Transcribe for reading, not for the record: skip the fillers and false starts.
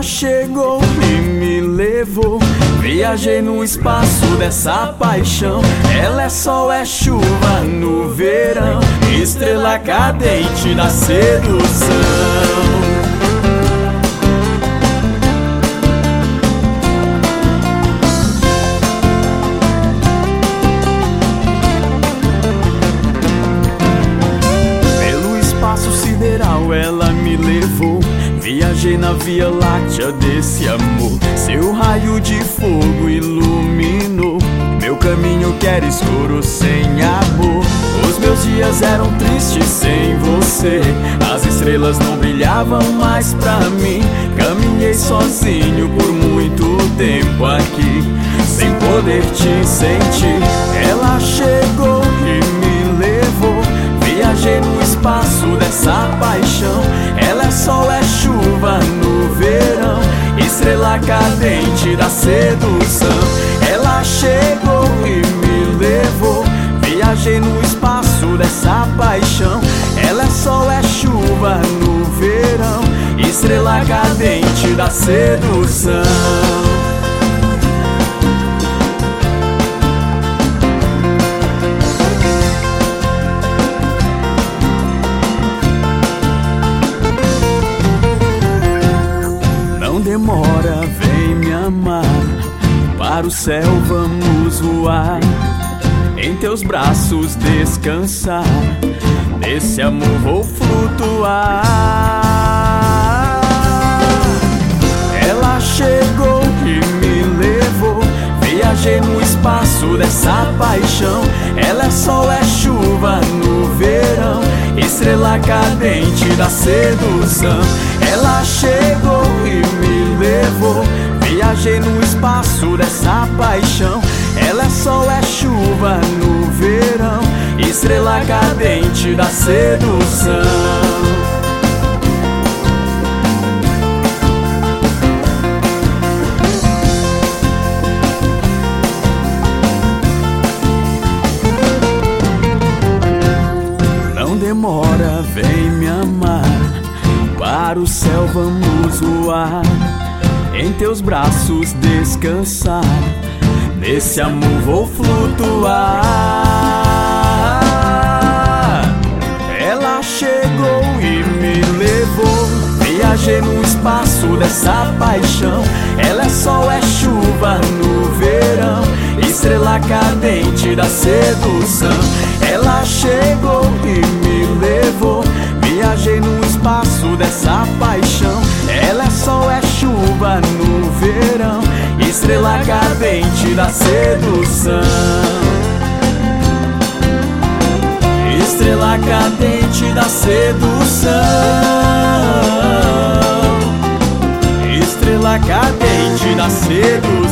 chegou e me levou. Viajei no espaço dessa paixão. Ela é sol, é chuva no verão, estrela cadente da sedução. Ela me levou, viajei na Via Láctea desse amor. Seu raio de fogo iluminou meu caminho que era escuro sem amor. Os meus dias eram tristes sem você, as estrelas não brilhavam mais pra mim. Caminhei sozinho por muito tempo aqui, sem poder te sentir. Ela chegou e me levou, viajei no espaço dessa paixão. Ela é sol, é chuva no verão, estrela cadente da sedução. Ela chegou e me levou, viajei no espaço dessa paixão. Ela é sol, é chuva no verão, estrela cadente da sedução. Demora, vem me amar, para o céu vamos voar, em teus braços descansar, nesse amor vou flutuar. Ela chegou e me levou, viajei no espaço dessa paixão. Ela é sol, é chuva no verão, estrela cadente da sedução. Ela chegou e me levou, viajei no espaço dessa paixão. Ela é sol, é chuva no verão, estrela cadente da sedução. Demora, vem me amar, para o céu vamos voar, em teus braços descansar, nesse amor vou flutuar. Ela chegou e me levou, viajei no espaço dessa paixão. Ela é sol, é chuva no verão, estrela cadente da sedução. Ela chegou e me levou, viajei no espaço dessa paixão. Ela é sol, é chuva no verão, estrela cadente da sedução. Estrela cadente da sedução, estrela cadente da sedução.